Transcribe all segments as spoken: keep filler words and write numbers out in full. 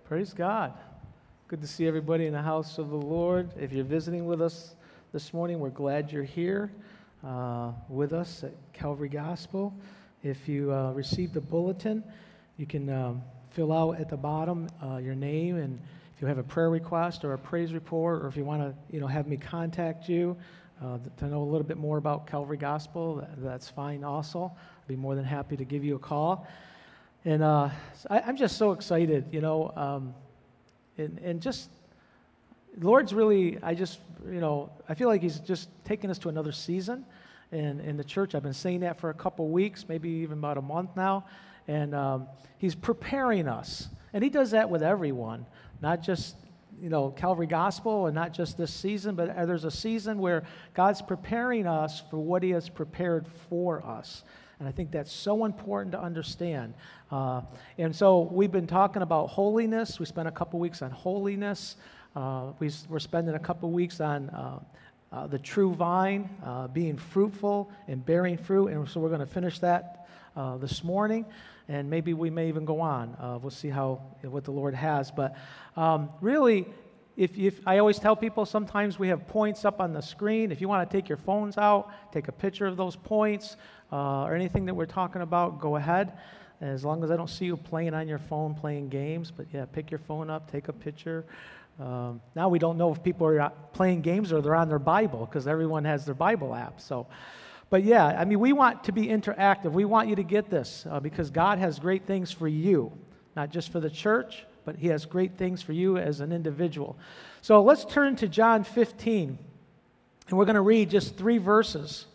Praise God. Good to see everybody in the house of the Lord. If you're visiting with us this morning, we're glad you're here uh, with us at Calvary Gospel. If you uh, received a bulletin, you can um, fill out at the bottom uh, your name, and if you have a prayer request or a praise report, or if you want to, you know, have me contact you uh, to know a little bit more about Calvary Gospel, that's fine also. I'd be more than happy to give you a call. And uh, I, I'm just so excited, you know, um, and, and just, Lord's really, I just, you know, I feel like He's just taking us to another season in, in the church. I've been saying that for a couple weeks, maybe even about a month now, and um, He's preparing us. And He does that with everyone, not just, you know, Calvary Gospel, and not just this season, but there's a season where God's preparing us for what He has prepared for us. And I think that's so important to understand. Uh, and so we've been talking about holiness. We spent a couple weeks on holiness. Uh, we, we're spending a couple weeks on uh, uh, the true vine, uh, being fruitful and bearing fruit. And so we're going to finish that uh, this morning. And maybe we may even go on. Uh, we'll see how what the Lord has. But um, really, if, if I always tell people, sometimes we have points up on the screen. If you want to take your phones out, take a picture of those points, uh, or anything that we're talking about, go ahead. As long as I don't see you playing on your phone, playing games. But yeah, pick your phone up, take a picture. Um, now we don't know if people are playing games or they're on their Bible, because everyone has their Bible app. So, but yeah, I mean, we want to be interactive. We want you to get this uh, because God has great things for you, not just for the church, but He has great things for you as an individual. So let's turn to John fifteen, and we're going to read just three verses.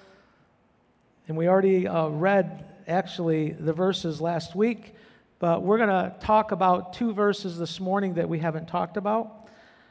And we already uh, read, actually, the verses last week, but we're going to talk about two verses this morning that we haven't talked about.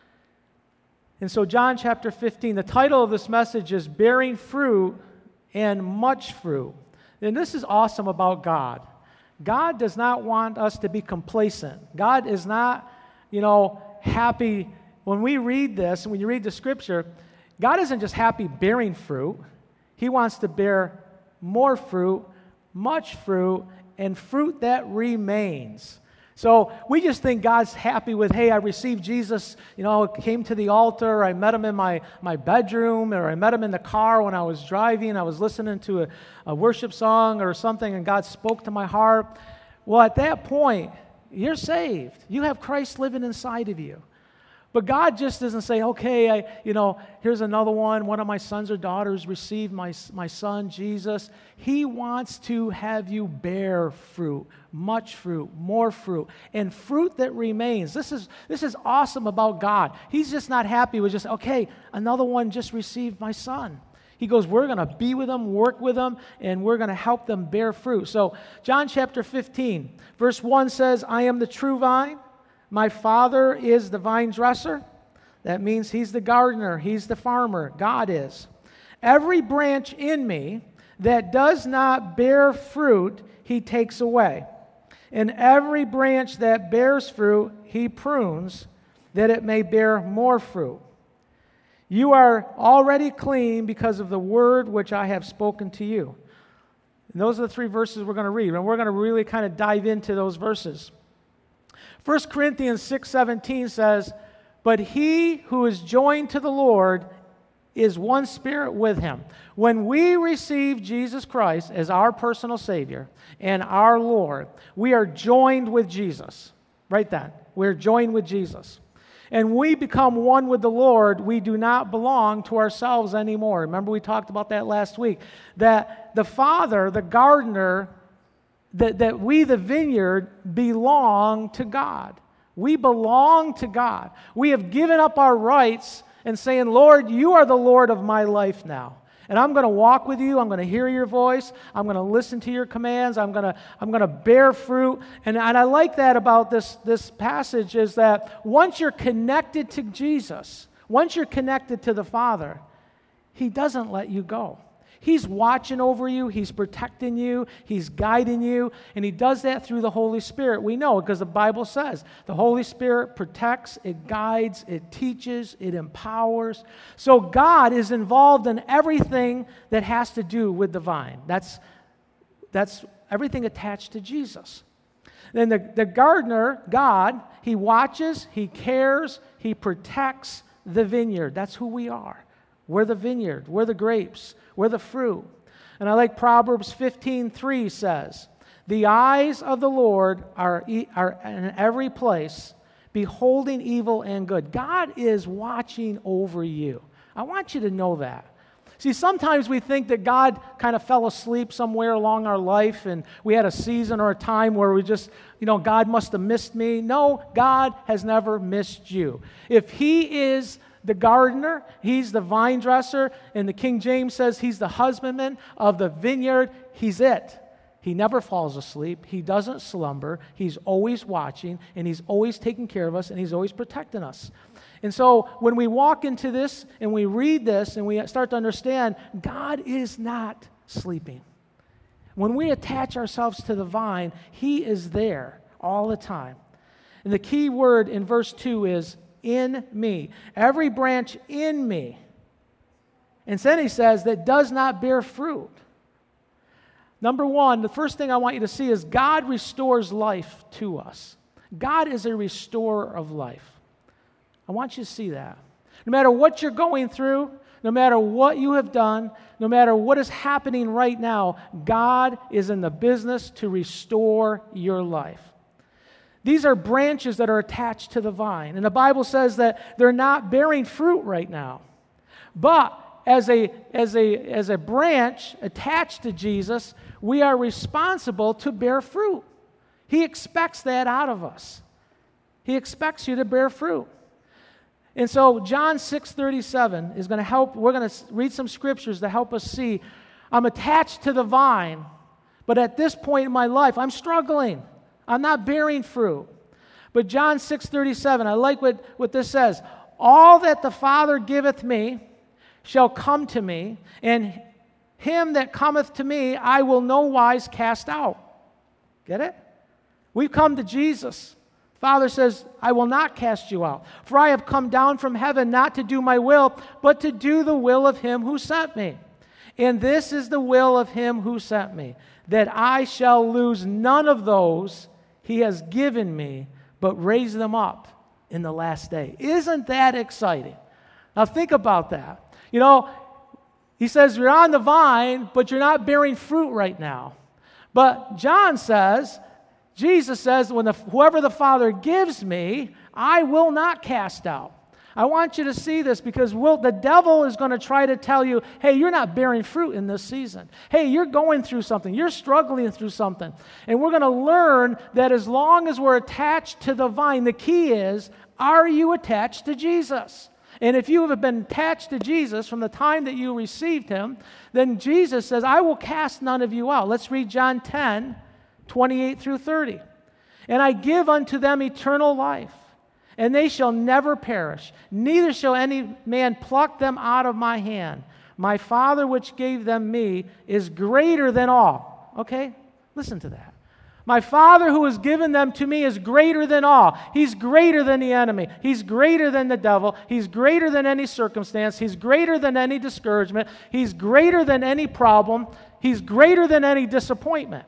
And so John chapter fifteen, the title of this message is Bearing Fruit and Much Fruit. And this is awesome about God. God does not want us to be complacent. God is not, you know, happy. When we read this, and when you read the scripture, God isn't just happy bearing fruit. He wants to bear more fruit, much fruit, and fruit that remains. So we just think God's happy with, hey, I received Jesus, you know, came to the altar, I met Him in my, my bedroom, or I met Him in the car when I was driving, I was listening to a, a worship song or something, and God spoke to my heart. Well, at that point, you're saved. You have Christ living inside of you. But God just doesn't say, okay, I, you know, here's another one. One of my sons or daughters received my, my son, Jesus. He wants to have you bear fruit, much fruit, more fruit, and fruit that remains. This is, this is awesome about God. He's just not happy with just, okay, another one just received my son. He goes, we're going to be with them, work with them, and we're going to help them bear fruit. So John chapter fifteen, verse one says, I am the true vine. My Father is the vine dresser. That means He's the gardener. He's the farmer. God is. Every branch in me that does not bear fruit, He takes away. And every branch that bears fruit, He prunes, that it may bear more fruit. You are already clean because of the word which I have spoken to you. And those are the three verses we're going to read. And we're going to really kind of dive into those verses. First Corinthians six seventeen says, but he who is joined to the Lord is one spirit with Him. When we receive Jesus Christ as our personal Savior and our Lord, we are joined with Jesus. Write that. We're joined with Jesus. And we become one with the Lord. We do not belong to ourselves anymore. Remember, we talked about that last week. That the Father, the gardener, That, that we, the vineyard, belong to God. We belong to God. We have given up our rights and saying, Lord, you are the Lord of my life now. And I'm going to walk with you. I'm going to hear your voice. I'm going to listen to your commands. I'm going to, I'm going to bear fruit. And, and I like that about this, this passage is that once you're connected to Jesus, once you're connected to the Father, He doesn't let you go. He's watching over you. He's protecting you. He's guiding you. And He does that through the Holy Spirit. We know because the Bible says the Holy Spirit protects, it guides, it teaches, it empowers. So God is involved in everything that has to do with the vine. That's, that's everything attached to Jesus. Then the, the gardener, God, he watches, he cares, he protects the vineyard. That's who we are. We're the vineyard. We're the grapes. We're the fruit. And I like Proverbs fifteen three says, the eyes of the Lord are, are in every place, beholding evil and good. God is watching over you. I want you to know that. See, sometimes we think that God kind of fell asleep somewhere along our life and we had a season or a time where we just, you know, God must have missed me. No, God has never missed you. If He is the gardener, He's the vine dresser, and the King James says He's the husbandman of the vineyard, He's it. He never falls asleep. He doesn't slumber. He's always watching, and He's always taking care of us, and He's always protecting us. And so when we walk into this and we read this and we start to understand, God is not sleeping. When we attach ourselves to the vine, He is there all the time. And the key word in verse two is in me. Every branch in me. And then he says that does not bear fruit. Number one, the first thing I want you to see is God restores life to us. God is a restorer of life. I want you to see that. No matter what you're going through, no matter what you have done, no matter what is happening right now, God is in the business to restore your life. These are branches that are attached to the vine. And the Bible says that they're not bearing fruit right now. But as a, as a, as a branch attached to Jesus, we are responsible to bear fruit. He expects that out of us. He expects you to bear fruit. And so John six thirty-seven is going to help. We're going to read some scriptures to help us see I'm attached to the vine, but at this point in my life, I'm struggling. I'm not bearing fruit. But John six thirty-seven, I like what, what this says. All that the Father giveth me shall come to me, and him that cometh to me I will no wise cast out. Get it? We've come to Jesus. Father says, I will not cast you out. For I have come down from heaven not to do my will, but to do the will of him who sent me. And this is the will of him who sent me, that I shall lose none of those he has given me, but raise them up in the last day. Isn't that exciting? Now think about that. You know, he says you're on the vine, but you're not bearing fruit right now. But John says, Jesus says, when the, whoever the Father gives me, I will not cast out. I want you to see this because we'll, the devil is going to try to tell you, hey, you're not bearing fruit in this season. Hey, you're going through something. You're struggling through something. And we're going to learn that as long as we're attached to the vine, the key is, are you attached to Jesus? And if you have been attached to Jesus from the time that you received Him, then Jesus says, I will cast none of you out. Let's read John ten, twenty-eight through thirty. And I give unto them eternal life, and they shall never perish, neither shall any man pluck them out of my hand. My Father which gave them me is greater than all. Okay? Listen to that. My Father who has given them to me is greater than all. He's greater than the enemy. He's greater than the devil. He's greater than any circumstance. He's greater than any discouragement. He's greater than any problem. He's greater than any disappointment.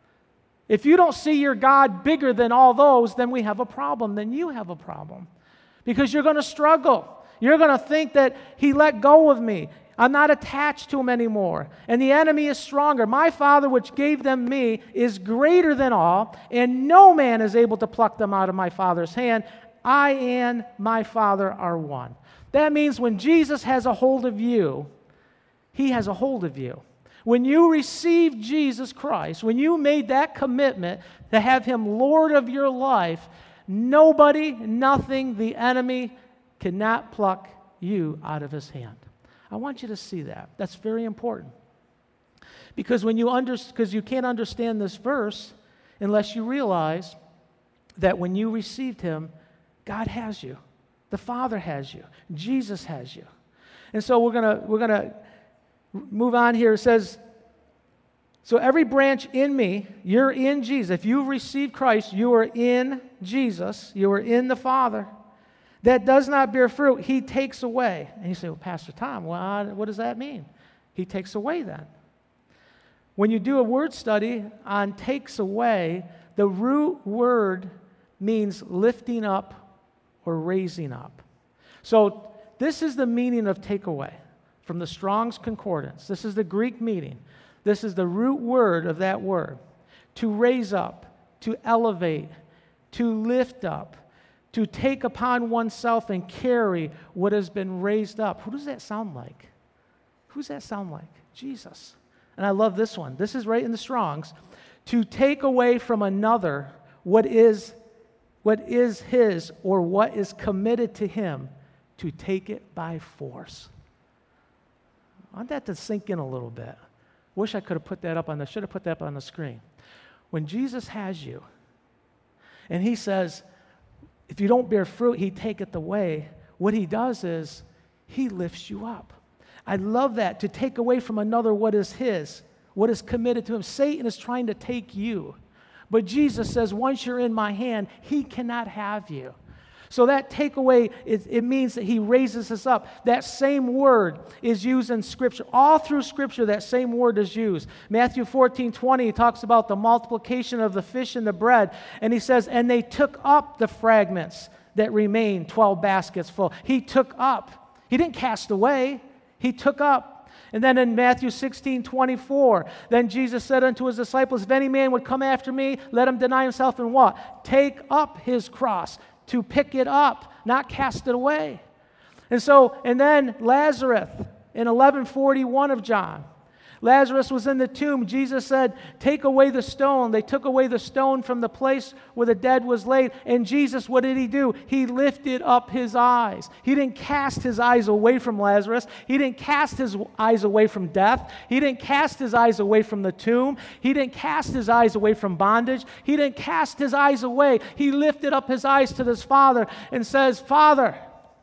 If you don't see your God bigger than all those, then we have a problem. Then you have a problem. Because you're going to struggle. You're going to think that He let go of me. I'm not attached to Him anymore. And the enemy is stronger. My Father which gave them me is greater than all, and no man is able to pluck them out of my Father's hand. I and my Father are one. That means when Jesus has a hold of you, He has a hold of you. When you received Jesus Christ, when you made that commitment to have Him Lord of your life, nobody, nothing, the enemy cannot pluck you out of His hand. I want you to see that. That's very important. Because when you under, because you can't understand this verse unless you realize that when you received Him, God has you. The Father has you. Jesus has you. And so we're gonna we're gonna move on here. It says, so every branch in me, you're in Jesus. If you've received Christ, you are in Jesus. You are in the Father. That does not bear fruit, He takes away. And you say, well, Pastor Tom, well, what does that mean? He takes away then. When you do a word study on takes away, The root word means lifting up or raising up. So this is the meaning of takeaway from the Strong's Concordance. This is the Greek meaning. This is the root word of that word. To raise up, to elevate, to lift up, to take upon oneself and carry what has been raised up. Who does that sound like? Who does that sound like? Jesus. And I love this one. This is right in the Strong's. To take away from another what is, what is his or what is committed to him, to take it by force. I want that to sink in a little bit. Wish I could have put that up on the, should have put that up on the screen. When Jesus has you, and he says, if you don't bear fruit, he taketh away. What he does is, he lifts you up. I love that, to take away from another what is his, what is committed to him. Satan is trying to take you. But Jesus says, once you're in my hand, he cannot have you. So that takeaway, it, it means that he raises us up. That same word is used in Scripture. All through Scripture, that same word is used. Matthew fourteen twenty, he talks about the multiplication of the fish and the bread. And he says, and they took up the fragments that remained, twelve baskets full. He took up. He didn't cast away. He took up. And then in Matthew sixteen twenty-four, then Jesus said unto his disciples, if any man would come after me, let him deny himself and what? Take up his cross. To pick it up, not cast it away. And so, and then Lazarus in eleven forty-one of John. Lazarus was in the tomb. Jesus said, take away the stone. They took away the stone from the place where the dead was laid. And Jesus, what did he do? He lifted up his eyes. He didn't cast his eyes away from Lazarus. He didn't cast his eyes away from death. He didn't cast his eyes away from the tomb. He didn't cast his eyes away from bondage. He didn't cast his eyes away. He lifted up his eyes to his Father and says, Father,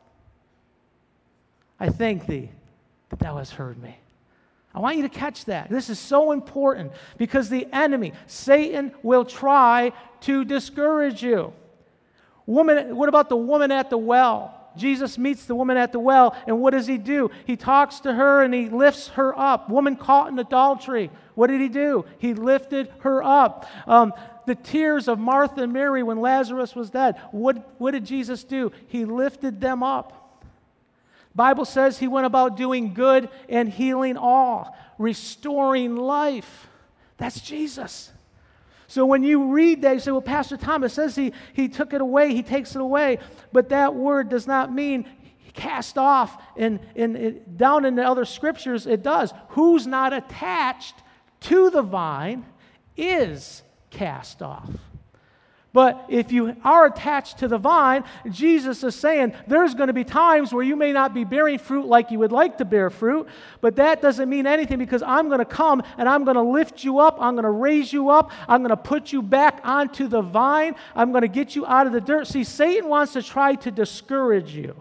I thank thee that thou hast heard me. I want you to catch that. This is so important because the enemy, Satan, will try to discourage you. Woman, what about the woman at the well? Jesus meets the woman at the well, and what does he do? He talks to her and he lifts her up. Woman caught in adultery. What did he do? He lifted her up. Um, the tears of Martha and Mary when Lazarus was dead. What, what did Jesus do? He lifted them up. Bible says he went about doing good and healing all, restoring life. That's Jesus. So when you read that, you say, well, Pastor Thomas says he, he took it away, he takes it away. But that word does not mean cast off. And, and it, down in the other scriptures, it does. Who's not attached to the vine is cast off. But if you are attached to the vine, Jesus is saying there's going to be times where you may not be bearing fruit like you would like to bear fruit, but that doesn't mean anything because I'm going to come and I'm going to lift you up. I'm going to raise you up. I'm going to put you back onto the vine. I'm going to get you out of the dirt. See, Satan wants to try to discourage you,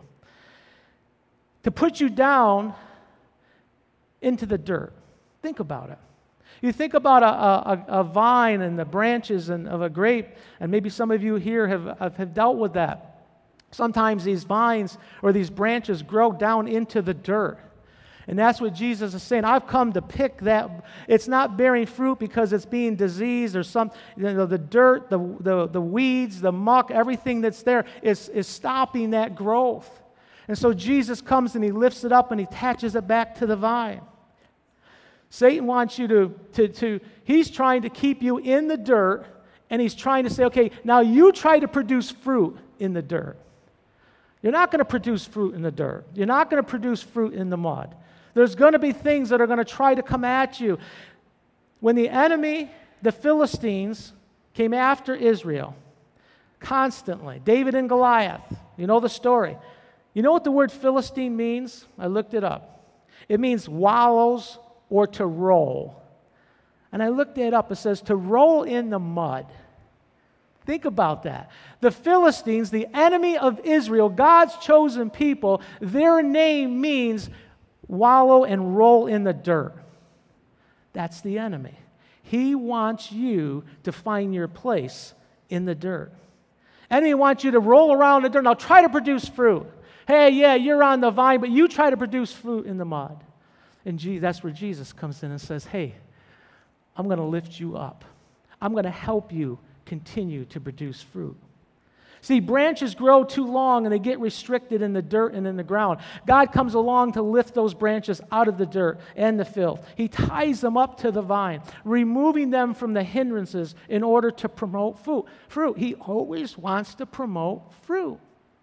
to put you down into the dirt. Think about it. You think about a, a, a vine and the branches and of a grape, and maybe some of you here have, have dealt with that. Sometimes these vines or these branches grow down into the dirt. And that's what Jesus is saying. I've come to pick that. It's not bearing fruit because it's being diseased or some, you know, the dirt, the, the, the weeds, the muck, everything that's there is, is stopping that growth. And so Jesus comes and he lifts it up and he attaches it back to the vine. Satan wants you to, to, to, he's trying to keep you in the dirt, and he's trying to say, okay, now you try to produce fruit in the dirt. You're not going to produce fruit in the dirt. You're not going to produce fruit in the mud. There's going to be things that are going to try to come at you. When the enemy, the Philistines, came after Israel, constantly, David and Goliath, you know the story. You know what the word Philistine means? I looked it up. It means wallows or to roll. And I looked it up. It says to roll in the mud. Think about that. The Philistines, the enemy of Israel, God's chosen people, their name means wallow and roll in the dirt. That's the enemy. He wants you to find your place in the dirt. Enemy wants you to roll around in the dirt. Now try to produce fruit. Hey, yeah, you're on the vine, but you try to produce fruit in the mud. And that's where Jesus comes in and says, hey, I'm going to lift you up. I'm going to help you continue to produce fruit. See, branches grow too long and they get restricted in the dirt and in the ground. God comes along to lift those branches out of the dirt and the filth. He ties them up to the vine, removing them from the hindrances in order to promote fruit. Fruit. He always wants to promote fruit.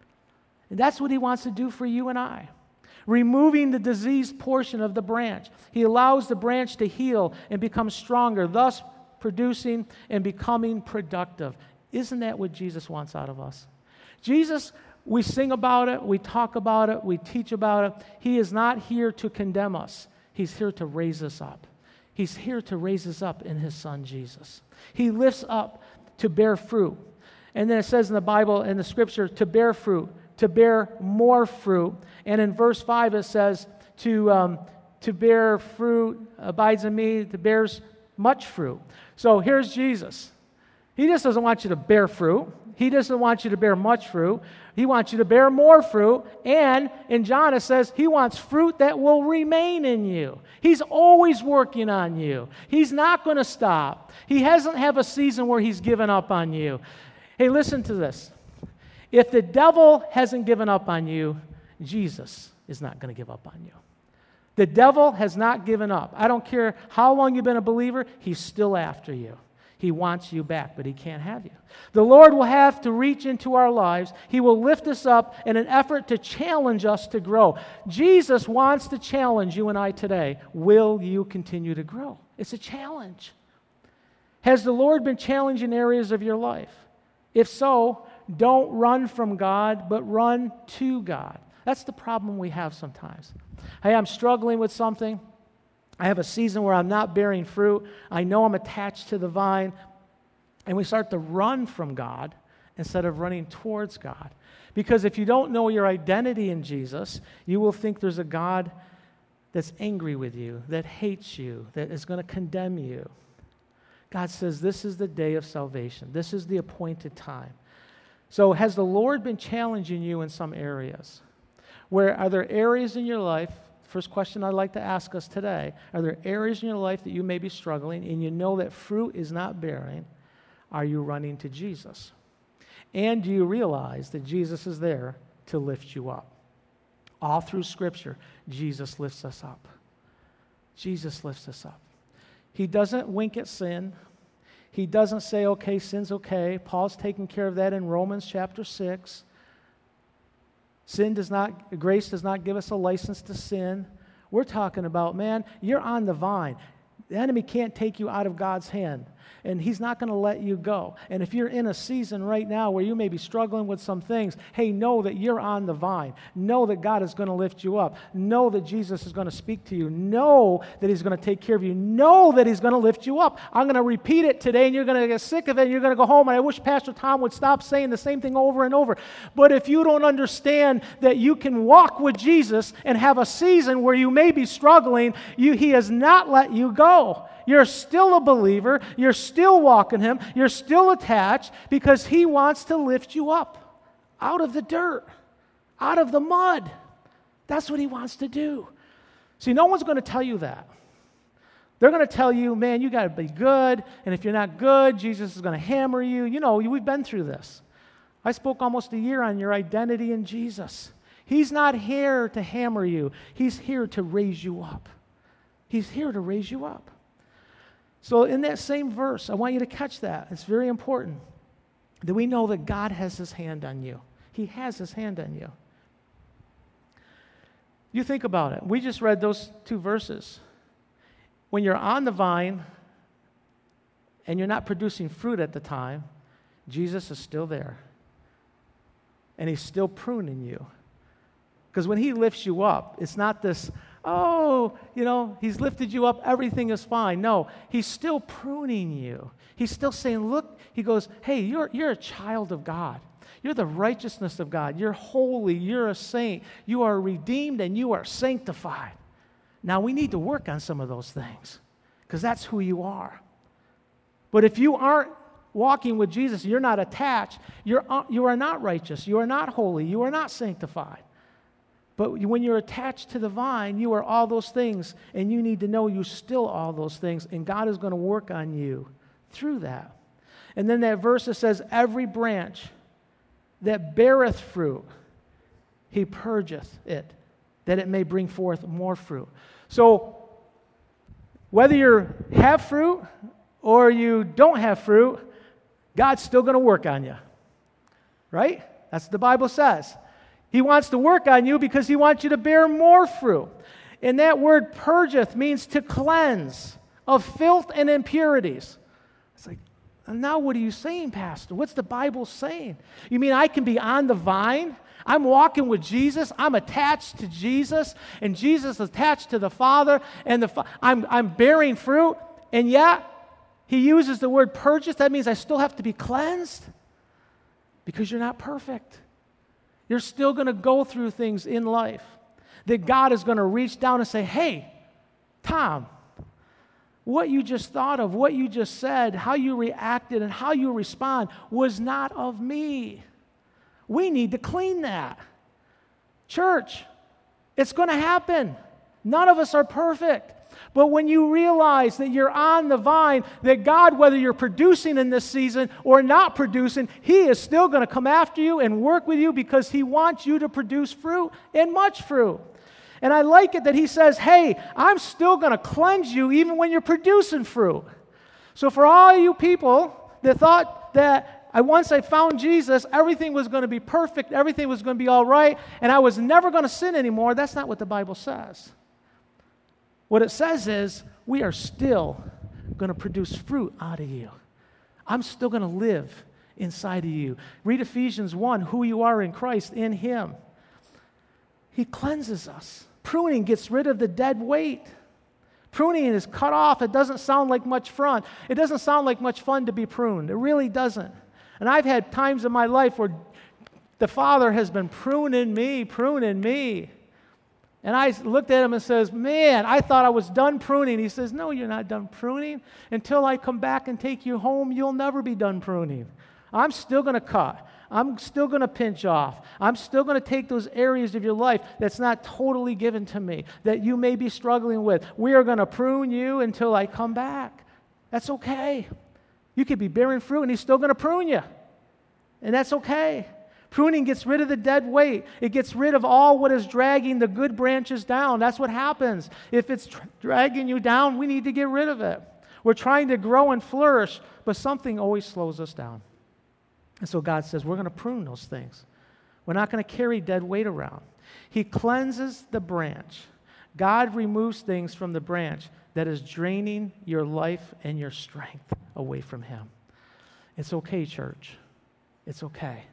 And that's what he wants to do for you and I. Removing the diseased portion of the branch. He allows the branch to heal and become stronger, thus producing and becoming productive. Isn't that what Jesus wants out of us? Jesus, we sing about it, we talk about it, we teach about it. He is not here to condemn us. He's here to raise us up. He's here to raise us up in his Son, Jesus. He lifts up to bear fruit. And then it says in the Bible, in the Scripture, to bear fruit, to bear more fruit. And in verse five it says, to, um, to bear fruit abides in me, to bears much fruit. So here's Jesus. He just doesn't want you to bear fruit. He doesn't want you to bear much fruit. He wants you to bear more fruit. And in John it says he wants fruit that will remain in you. He's always working on you. He's not going to stop. He doesn't have a season where he's given up on you. Hey, listen to this. If the devil hasn't given up on you, Jesus is not going to give up on you. The devil has not given up. I don't care how long you've been a believer, he's still after you. He wants you back, but he can't have you. The Lord will have to reach into our lives. He will lift us up in an effort to challenge us to grow. Jesus wants to challenge you and I today. Will you continue to grow? It's a challenge. Has the Lord been challenging areas of your life? If so, don't run from God, but run to God. That's the problem we have sometimes. Hey, I'm struggling with something. I have a season where I'm not bearing fruit. I know I'm attached to the vine. And we start to run from God instead of running towards God. Because if you don't know your identity in Jesus, you will think there's a God that's angry with you, that hates you, that is going to condemn you. God says this is the day of salvation. This is the appointed time. So has the Lord been challenging you in some areas? Where are there areas in your life? First question I'd like to ask us today, are there areas in your life that you may be struggling and you know that fruit is not bearing? Are you running to Jesus? And do you realize that Jesus is there to lift you up? All through Scripture, Jesus lifts us up. Jesus lifts us up. He doesn't wink at sin. He doesn't say, okay, sin's okay. Paul's taking care of that in Romans chapter six. Sin does not, grace does not give us a license to sin. We're talking about, man, you're on the vine. The enemy can't take you out of God's hand, and he's not going to let you go. And if you're in a season right now where you may be struggling with some things, hey, know that you're on the vine. Know that God is going to lift you up. Know that Jesus is going to speak to you. Know that he's going to take care of you. Know that he's going to lift you up. I'm going to repeat it today, and you're going to get sick of it, and you're going to go home, and I wish Pastor Tom would stop saying the same thing over and over. But if you don't understand that you can walk with Jesus and have a season where you may be struggling, you, he has not let you go. You're still a believer. You're still walking him. You're still attached because he wants to lift you up out of the dirt, out of the mud. That's what he wants to do. See, no one's going to tell you that. They're going to tell you, man, you got to be good, and if you're not good, Jesus is going to hammer you. You know, we've been through this. I spoke almost a year on your identity in Jesus. He's not here to hammer you. He's here to raise you up. He's here to raise you up. So in that same verse, I want you to catch that. It's very important that we know that God has his hand on you. He has his hand on you. You think about it. We just read those two verses. When you're on the vine and you're not producing fruit at the time, Jesus is still there. And he's still pruning you. Because when he lifts you up, it's not this, oh, you know, he's lifted you up, everything is fine. No, he's still pruning you. He's still saying, look, he goes, hey, you're, you're a child of God. You're the righteousness of God. You're holy. You're a saint. You are redeemed and you are sanctified. Now, we need to work on some of those things because that's who you are. But if you aren't walking with Jesus, you're not attached, you're, you are not righteous, you are not holy, you are not sanctified. But when you're attached to the vine, you are all those things, and you need to know you're still all those things, and God is going to work on you through that. And then that verse that says, every branch that beareth fruit, he purgeth it, that it may bring forth more fruit. So, whether you have fruit or you don't have fruit, God's still going to work on you. Right? That's what the Bible says. He wants to work on you because he wants you to bear more fruit. And that word purgeth means to cleanse of filth and impurities. It's like, now what are you saying, Pastor? What's the Bible saying? You mean I can be on the vine? I'm walking with Jesus. I'm attached to Jesus, and Jesus is attached to the Father, and the fa- I'm, I'm bearing fruit, and yet he uses the word purgeth. That means I still have to be cleansed because you're not perfect. You're still going to go through things in life that God is going to reach down and say, hey, Tom, what you just thought of, what you just said, how you reacted, and how you respond was not of me. We need to clean that. Church, it's going to happen. None of us are perfect. But when you realize that you're on the vine, that God, whether you're producing in this season or not producing, he is still going to come after you and work with you because he wants you to produce fruit and much fruit. And I like it that he says, hey, I'm still going to cleanse you even when you're producing fruit. So for all you people that thought that I, once I found Jesus, everything was going to be perfect, everything was going to be all right, and I was never going to sin anymore, that's not what the Bible says. What it says is, we are still going to produce fruit out of you. I'm still going to live inside of you. Read Ephesians one, who you are in Christ, in him. He cleanses us. Pruning gets rid of the dead weight. Pruning is cut off. It doesn't sound like much fun. It doesn't sound like much fun to be pruned. It really doesn't. And I've had times in my life where the Father has been pruning me, pruning me. And I looked at him and says, man, I thought I was done pruning. He says, no, you're not done pruning. Until I come back and take you home, you'll never be done pruning. I'm still going to cut. I'm still going to pinch off. I'm still going to take those areas of your life that's not totally given to me, that you may be struggling with. We are going to prune you until I come back. That's okay. You could be bearing fruit and he's still going to prune you. And that's okay. Pruning gets rid of the dead weight. It gets rid of all what is dragging the good branches down. That's what happens. If it's tr- dragging you down, we need to get rid of it. We're trying to grow and flourish, but something always slows us down. And so God says, we're going to prune those things. We're not going to carry dead weight around. He cleanses the branch. God removes things from the branch that is draining your life and your strength away from him. It's okay, church. It's okay.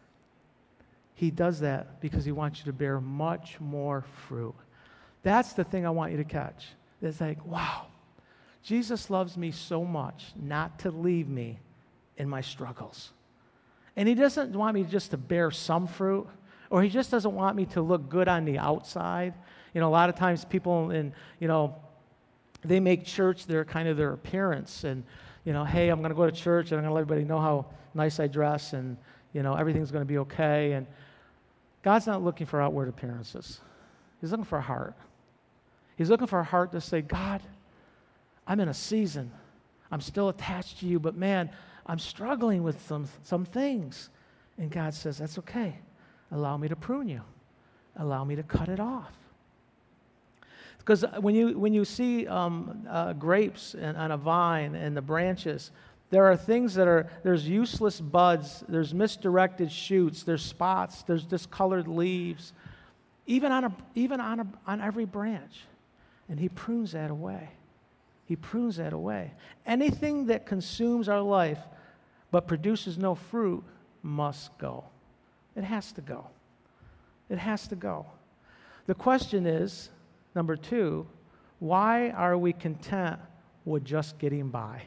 He does that because he wants you to bear much more fruit. That's the thing I want you to catch. It's like, wow, Jesus loves me so much not to leave me in my struggles. And he doesn't want me just to bear some fruit, or he just doesn't want me to look good on the outside. You know, a lot of times people in, you know, they make church their kind of their appearance. And, you know, hey, I'm going to go to church and I'm going to let everybody know how nice I dress and, you know, everything's going to be okay. And God's not looking for outward appearances. He's looking for a heart. He's looking for a heart to say, God, I'm in a season. I'm still attached to you, but man, I'm struggling with some, some things. And God says, that's okay. Allow me to prune you. Allow me to cut it off. Because when you when you see um, uh, grapes and, on a vine and the branches, there are things that are, there's useless buds, there's misdirected shoots, there's spots, there's discolored leaves, even on a even on a, on every branch. And he prunes that away. He prunes that away. Anything that consumes our life but produces no fruit must go. It has to go. It has to go. The question is, number two, why are we content with just getting by?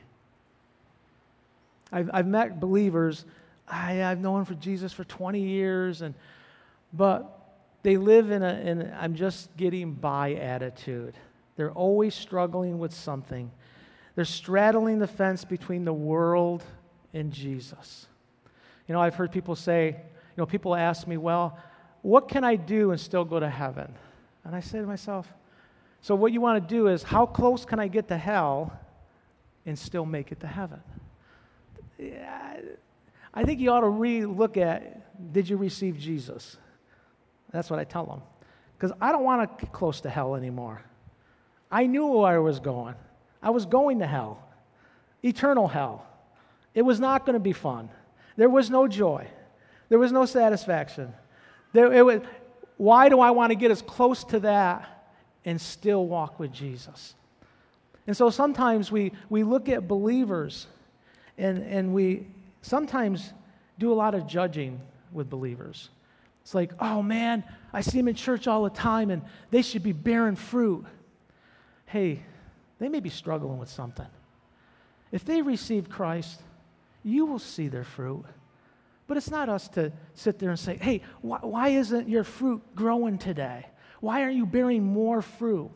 I've, I've met believers, I, I've known for Jesus for twenty years, and but they live in a, in a I'm just getting by attitude. They're always struggling with something. They're straddling the fence between the world and Jesus. You know, I've heard people say, you know, people ask me, well, what can I do and still go to heaven? And I say to myself, so what you want to do is, how close can I get to hell and still make it to heaven? I think you ought to re-look at, did you receive Jesus? That's what I tell them. Because I don't want to get close to hell anymore. I knew where I was going. I was going to hell, eternal hell. It was not going to be fun. There was no joy. There was no satisfaction. There, it was, why do I want to get as close to that and still walk with Jesus? And so sometimes we, we look at believers and, and we sometimes do a lot of judging with believers. It's like, oh man, I see them in church all the time and they should be bearing fruit. Hey, they may be struggling with something. If they receive Christ, you will see their fruit. But it's not us to sit there and say, hey, why, why isn't your fruit growing today? Why aren't you bearing more fruit?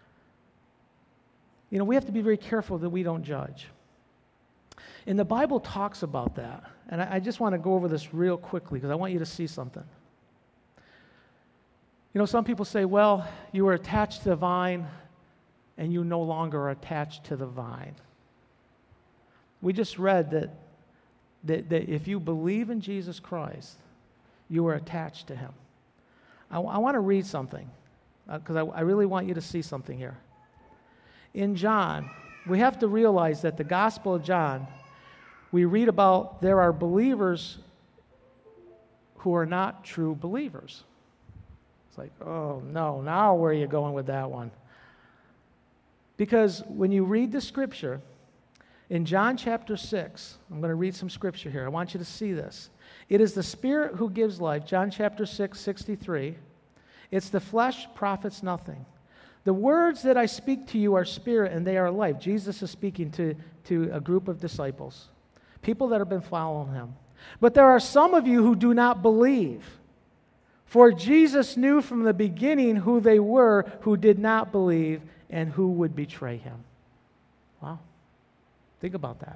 You know, we have to be very careful that we don't judge. And the Bible talks about that. And I, I just want to go over this real quickly because I want you to see something. You know, some people say, well, you were attached to the vine and you no longer are attached to the vine. We just read that, that, that if you believe in Jesus Christ, you are attached to him. I, I want to read something because uh, I, I really want you to see something here. In John, we have to realize that the Gospel of John, we read about there are believers who are not true believers. It's like, oh no, now where are you going with that one? Because when you read the scripture, in John chapter six, I'm going to read some scripture here. I want you to see this. It is the Spirit who gives life, John chapter six, sixty-three. It's the flesh profits nothing. The words that I speak to you are spirit and they are life. Jesus is speaking to, to a group of disciples, people that have been following him. But there are some of you who do not believe. For Jesus knew from the beginning who they were who did not believe and who would betray him. Wow. Think about that.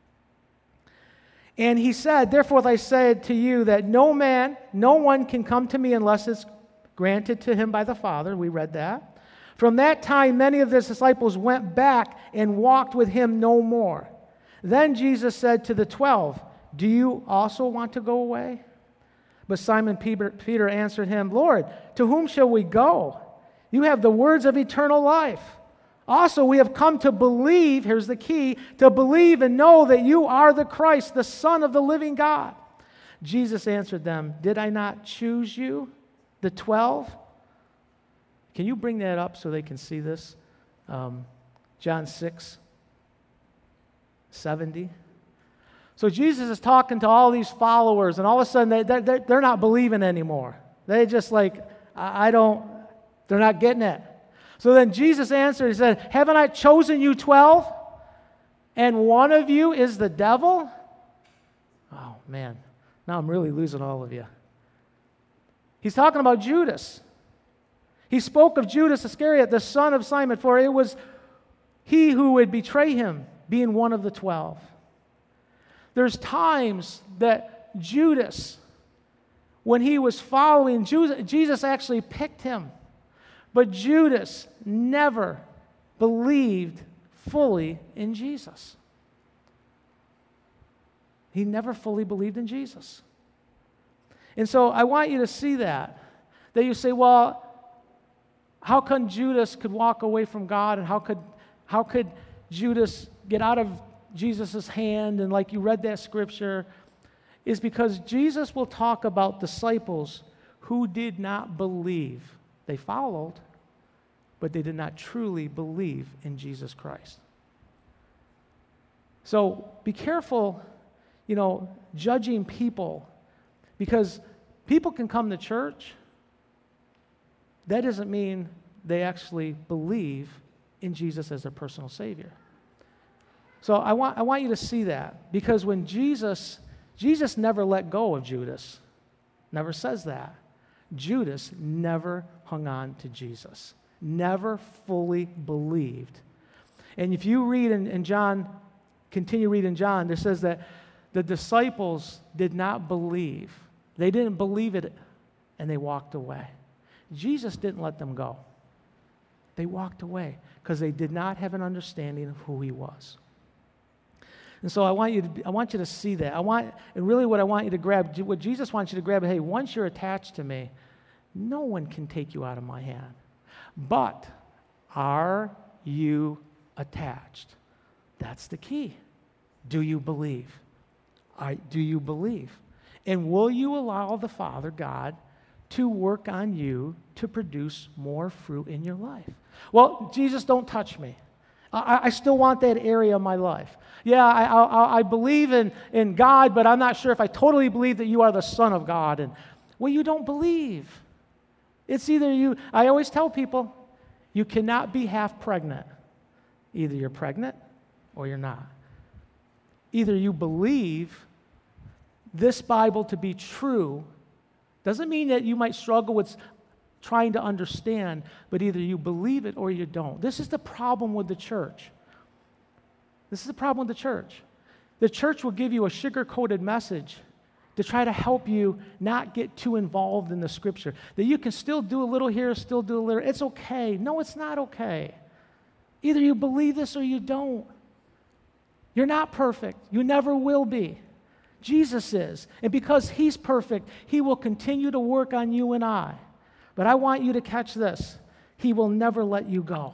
And he said, therefore I said to you that no man, no one can come to me unless it's granted to him by the Father. We read that. From that time, many of his disciples went back and walked with him no more. Then Jesus said to the twelve, do you also want to go away? But Simon Peter, Peter answered him, Lord, to whom shall we go? You have the words of eternal life. Also, we have come to believe, here's the key, to believe and know that you are the Christ, the Son of the living God. Jesus answered them, did I not choose you, the twelve? Can you bring that up so they can see this? Um, John six, seventy. So Jesus is talking to all these followers, and all of a sudden they, they, they're not believing anymore. They just like, I don't, they're not getting it. So then Jesus answered, he said, haven't I chosen you twelve? And one of you is the devil? Oh, man. Now I'm really losing all of you. He's talking about Judas. He spoke of Judas Iscariot, the son of Simon, for it was he who would betray him, being one of the twelve. There's times that Judas, when he was following, Jesus actually picked him. But Judas never believed fully in Jesus. He never fully believed in Jesus. And so I want you to see that. That you say, well, how come Judas could walk away from God, and how could how could Judas get out of Jesus' hand? And like you read that scripture, is because Jesus will talk about disciples who did not believe. They followed, but they did not truly believe in Jesus Christ. So be careful, you know, judging people, because people can come to church. That doesn't mean they actually believe in Jesus as their personal Savior. So I want, I want you to see that, because when Jesus, Jesus never let go of Judas. Never says that. Judas never hung on to Jesus. Never fully believed. And if you read in, in John, continue reading John, there says that the disciples did not believe. They didn't believe it, and they walked away. Jesus didn't let them go. They walked away because they did not have an understanding of who he was. And so I want you to be, I want you to see that. I want, and really what I want you to grab, what Jesus wants you to grab, hey, once you're attached to me, no one can take you out of my hand. But are you attached? That's the key. Do you believe? I, do you believe? And will you allow the Father, God, to work on you to produce more fruit in your life? Well, Jesus, don't touch me. I, I still want that area of my life. Yeah, I, I, I believe in, in God, but I'm not sure if I totally believe that you are the Son of God. And well, you don't believe. It's either you, I always tell people, you cannot be half pregnant. Either you're pregnant or you're not. Either you believe this Bible to be true, doesn't mean that you might struggle with trying to understand, but either you believe it or you don't. This is the problem with the church. This is the problem with the church. The church will give you a sugar-coated message to try to help you not get too involved in the Scripture. That you can still do a little here, still do a little. It's okay. No, it's not okay. Either you believe this or you don't. You're not perfect. You never will be. Jesus is. And because He's perfect, He will continue to work on you and I. But I want you to catch this. He will never let you go.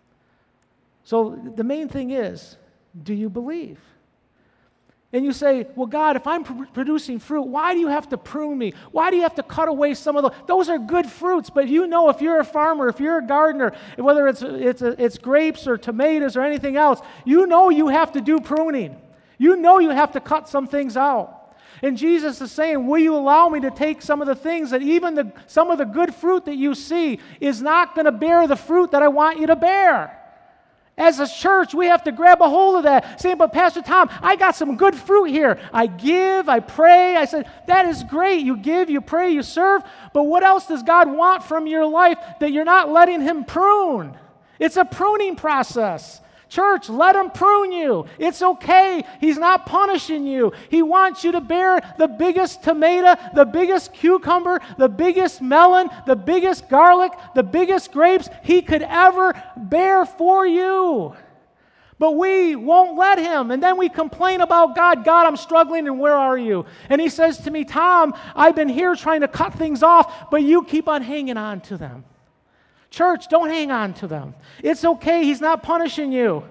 So the main thing is, do you believe? And you say, well, God, if I'm pr- producing fruit, why do you have to prune me? Why do you have to cut away some of those? Those are good fruits, but you know if you're a farmer, if you're a gardener, whether it's, it's, it's grapes or tomatoes or anything else, you know you have to do pruning. You know you have to cut some things out. And Jesus is saying, will you allow me to take some of the things that even the, some of the good fruit that you see is not going to bear the fruit that I want you to bear? As a church, we have to grab a hold of that. Saying, but Pastor Tom, I got some good fruit here. I give, I pray. I said, that is great. You give, you pray, you serve. But what else does God want from your life that you're not letting Him prune? It's a pruning process. Church, let Him prune you. It's okay. He's not punishing you. He wants you to bear the biggest tomato, the biggest cucumber, the biggest melon, the biggest garlic, the biggest grapes He could ever bear for you. But we won't let Him. And then we complain about God. God, I'm struggling, and where are you? And He says to me, Tom, I've been here trying to cut things off, but you keep on hanging on to them. Church, don't hang on to them. It's okay. He's not punishing you.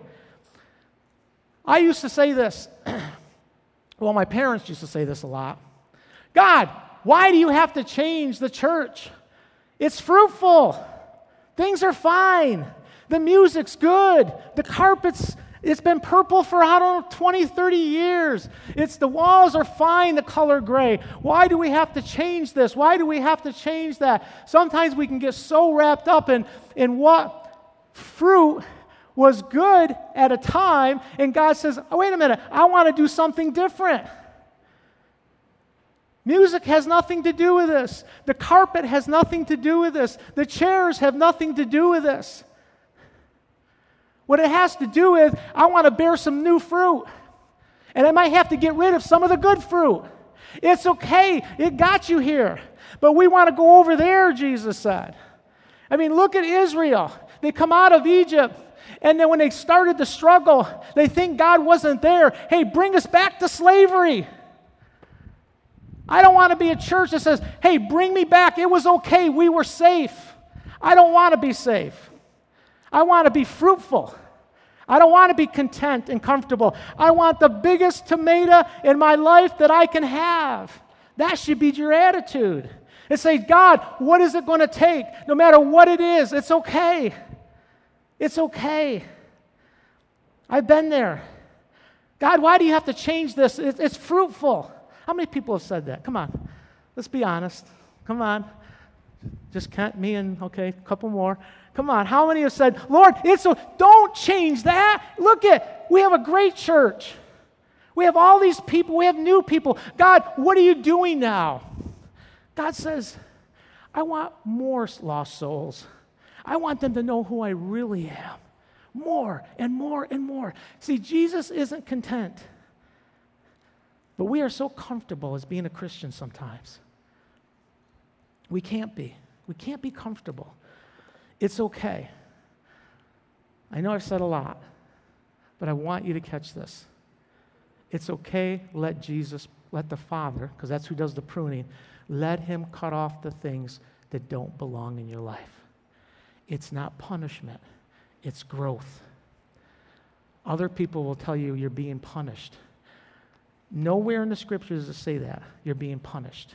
I used to say this. Well, my parents used to say this a lot. God, why do you have to change the church? It's fruitful. Things are fine. The music's good. The carpet's, it's been purple for, I don't know, twenty, thirty years. It's the walls are fine, the color gray. Why do we have to change this? Why do we have to change that? Sometimes we can get so wrapped up in, in what fruit was good at a time, and God says, oh, wait a minute, I want to do something different. Music has nothing to do with this. The carpet has nothing to do with this. The chairs have nothing to do with this. What it has to do with, I want to bear some new fruit. And I might have to get rid of some of the good fruit. It's okay. It got you here. But we want to go over there, Jesus said. I mean, look at Israel. They come out of Egypt, and then when they started the struggle, they think God wasn't there. Hey, bring us back to slavery. I don't want to be a church that says, hey, bring me back. It was okay. We were safe. I don't want to be safe. I want to be fruitful. I don't want to be content and comfortable. I want the biggest tomato in my life that I can have. That should be your attitude. And say, God, what is it going to take? No matter what it is, it's okay. It's okay. I've been there. God, why do you have to change this? It's, it's fruitful. How many people have said that? Come on. Let's be honest. Come on. Just count me and, okay, a couple more. Come on, how many have said, Lord, it's a, don't change that. Look at, we have a great church. We have all these people. We have new people. God, what are you doing now? God says, I want more lost souls. I want them to know who I really am. More and more and more. See, Jesus isn't content. But we are so comfortable as being a Christian sometimes. We can't be. We can't be comfortable. It's okay. I know I've said a lot, but I want you to catch this. It's okay, let Jesus, let the Father, because that's who does the pruning, let him cut off the things that don't belong in your life. It's not punishment, it's growth. Other people will tell you you're being punished. Nowhere in the scriptures does it say that you're being punished.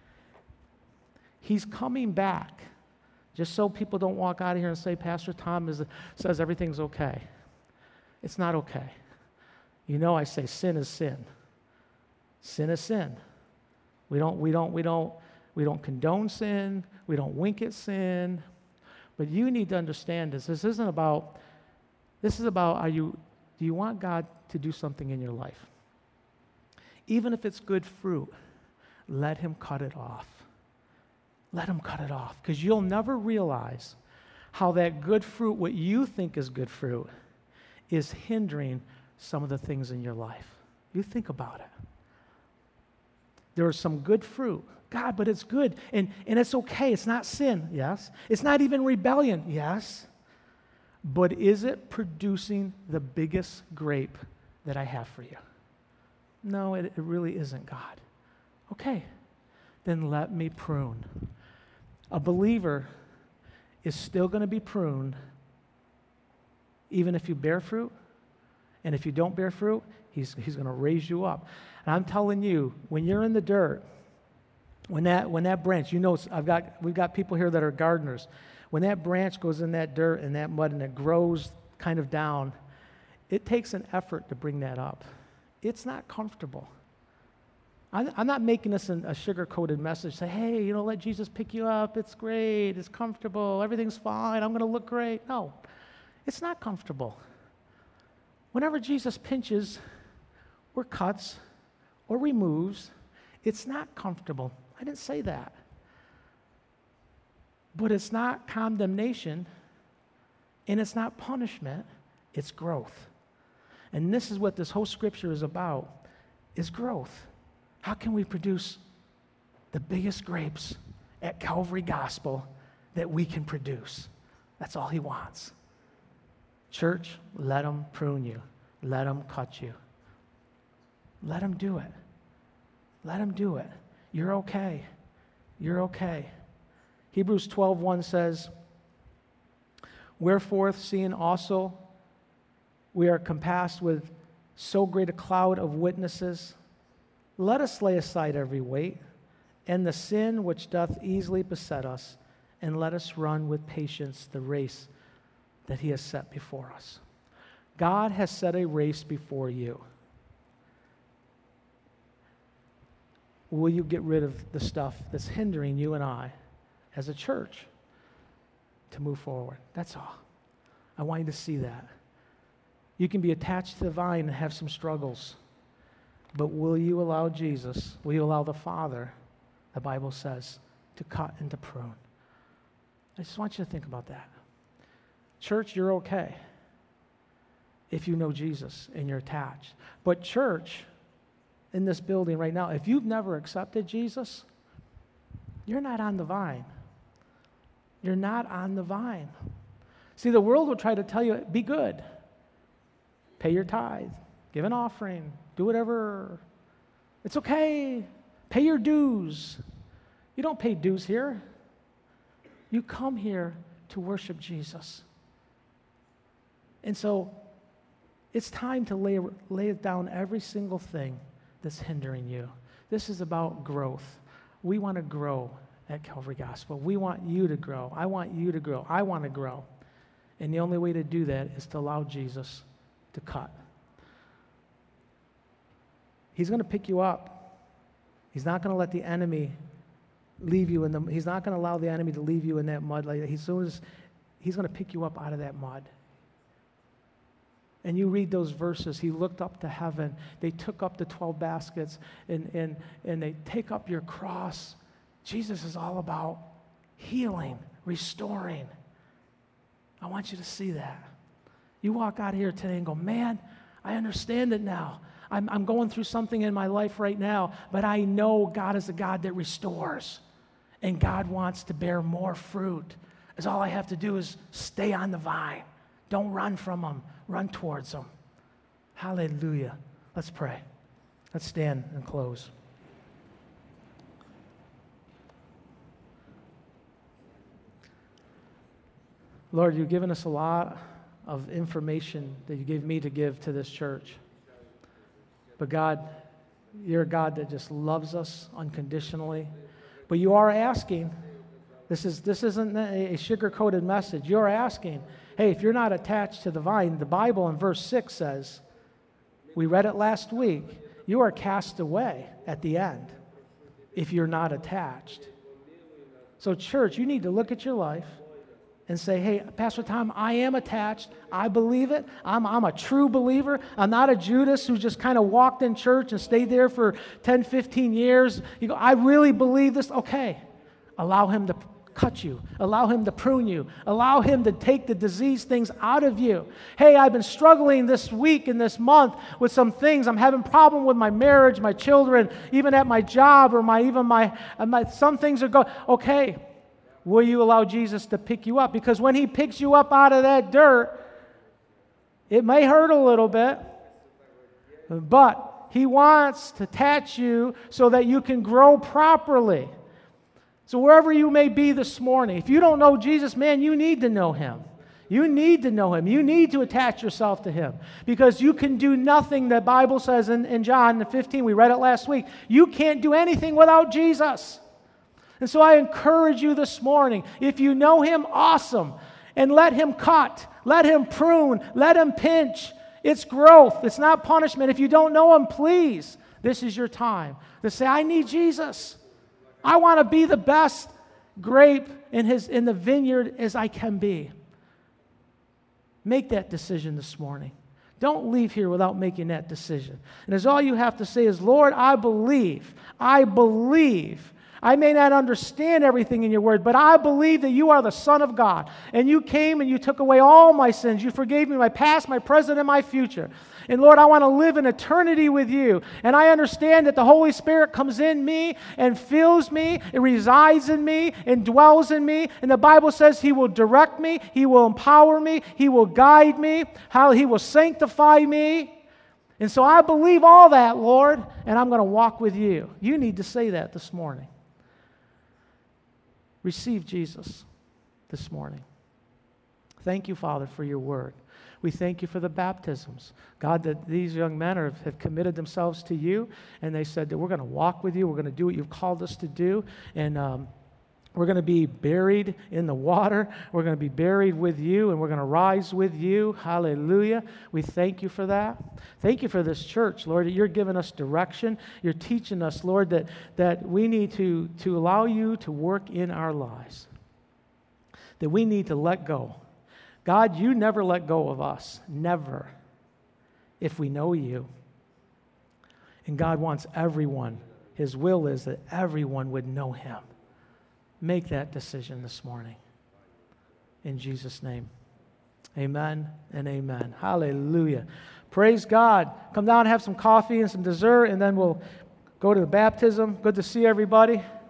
He's coming back, just so people don't walk out of here and say, Pastor Tom is, says everything's okay. It's not okay. You know, I say sin is sin. Sin is sin. We don't, we don't, we don't, we don't condone sin. We don't wink at sin. But you need to understand this. This isn't about, this is about, are you, do you want God to do something in your life? Even if it's good fruit, let him cut it off. Let him cut it off. Because you'll never realize how that good fruit, what you think is good fruit, is hindering some of the things in your life. You think about it. There is some good fruit. God, but it's good. And, and it's okay. It's not sin. Yes. It's not even rebellion. Yes. But is it producing the biggest grape that I have for you? No, it, it really isn't, God. Okay. Then let me prune. A believer is still going to be pruned even if you bear fruit. And if you don't bear fruit, he's, he's going to raise you up. And I'm telling you, when you're in the dirt, when that, when that branch, you know, I've got, we've got people here that are gardeners. When that branch goes in that dirt and that mud and it grows kind of down, it takes an effort to bring that up. It's not comfortable. I'm, I'm not making this an, a sugar-coated message. Say, hey, you know, let Jesus pick you up. It's great. It's comfortable. Everything's fine. I'm going to look great. No, it's not comfortable. Whenever Jesus pinches or cuts or removes, it's not comfortable. I didn't say that. But it's not condemnation, and it's not punishment. It's growth. And this is what this whole scripture is about, is growth. How can we produce the biggest grapes at Calvary Gospel that we can produce? That's all he wants. Church, let him prune you. Let him cut you. Let him do it. Let him do it. You're okay. You're okay. Hebrews twelve one says, wherefore, seeing also we are compassed with so great a cloud of witnesses, let us lay aside every weight and the sin which doth easily beset us, and let us run with patience the race that he has set before us. God has set a race before you. Will you get rid of the stuff that's hindering you and I as a church to move forward? That's all. I want you to see that. You can be attached to the vine and have some struggles, but will you allow Jesus, will you allow the Father, the Bible says, to cut and to prune? I just want you to think about that. Church, you're okay if you know Jesus and you're attached. But church, in this building right now, if you've never accepted Jesus, you're not on the vine. You're not on the vine. See, the world will try to tell you, be good. Pay your tithe. Give an offering. Do whatever. It's okay. Pay your dues. You don't pay dues here. You come here to worship Jesus. And so it's time to lay, lay down every single thing that's hindering you. This is about growth. We want to grow at Calvary Gospel. We want you to grow. I want you to grow. I want to grow. And the only way to do that is to allow Jesus to cut. He's going to pick you up. He's not going to let the enemy leave you in the, he's not going to allow the enemy to leave you in that mud like that. As soon as he's going to pick you up out of that mud. And you read those verses, he looked up to heaven. They took up the twelve baskets and, and, and they take up your cross. Jesus is all about healing, restoring. I want you to see that. You walk out here today and go, man, I understand it now. I'm, I'm going through something in my life right now, but I know God is a God that restores. And God wants to bear more fruit. As all I have to do is stay on the vine. Don't run from him. Run towards him. Hallelujah. Let's pray. Let's stand and close. Lord, you've given us a lot of information that you gave me to give to this church. But God, you're a God that just loves us unconditionally. But you are asking, this, is, this isn't a sugar-coated message. You're asking, hey, if you're not attached to the vine, the Bible in verse six says, we read it last week, you are cast away at the end if you're not attached. So church, you need to look at your life and say, hey, Pastor Tom, I am attached. I believe it. I'm, I'm a true believer. I'm not a Judas who just kind of walked in church and stayed there for ten, fifteen years. You go, I really believe this. Okay, allow him to cut you. Allow him to prune you. Allow him to take the disease things out of you. Hey, I've been struggling this week and this month with some things. I'm having problem with my marriage, my children, even at my job, or my even my, my some things are going, okay, will you allow Jesus to pick you up? Because when he picks you up out of that dirt, it may hurt a little bit, but he wants to attach you so that you can grow properly. So wherever you may be this morning, if you don't know Jesus, man, you need to know him. You need to know him. You need to attach yourself to him because you can do nothing. The Bible says in, in John fifteen, we read it last week, you can't do anything without Jesus. And so I encourage you this morning, if you know him, awesome. And let him cut, let him prune, let him pinch. It's growth, it's not punishment. If you don't know him, please, this is your time to say, I need Jesus. I want to be the best grape in his in the vineyard as I can be. Make that decision this morning. Don't leave here without making that decision. And as all you have to say is, Lord, I believe, I believe. I may not understand everything in your word, but I believe that you are the Son of God. And you came and you took away all my sins. You forgave me my past, my present, and my future. And Lord, I want to live in eternity with you. And I understand that the Holy Spirit comes in me and fills me, it resides in me, and dwells in me. And the Bible says he will direct me, he will empower me, he will guide me, how he will sanctify me. And so I believe all that, Lord, and I'm going to walk with you. You need to say that this morning. Receive Jesus this morning. Thank you, Father, for your word. We thank you for the baptisms. God, that these young men are, have committed themselves to you, and they said that we're going to walk with you, we're going to do what you've called us to do, and um, we're going to be buried in the water, we're going to be buried with you, and we're going to rise with you. Hallelujah. We thank you for that. Thank you for this church, Lord, that you're giving us direction. You're teaching us, Lord, that, that we need to, to allow you to work in our lives, that we need to let go. God, you never let go of us, never, if we know you. And God wants everyone, his will is that everyone would know him. Make that decision this morning. In Jesus' name. Amen and amen. Hallelujah. Praise God. Come down and have some coffee and some dessert, and then we'll go to the baptism. Good to see everybody.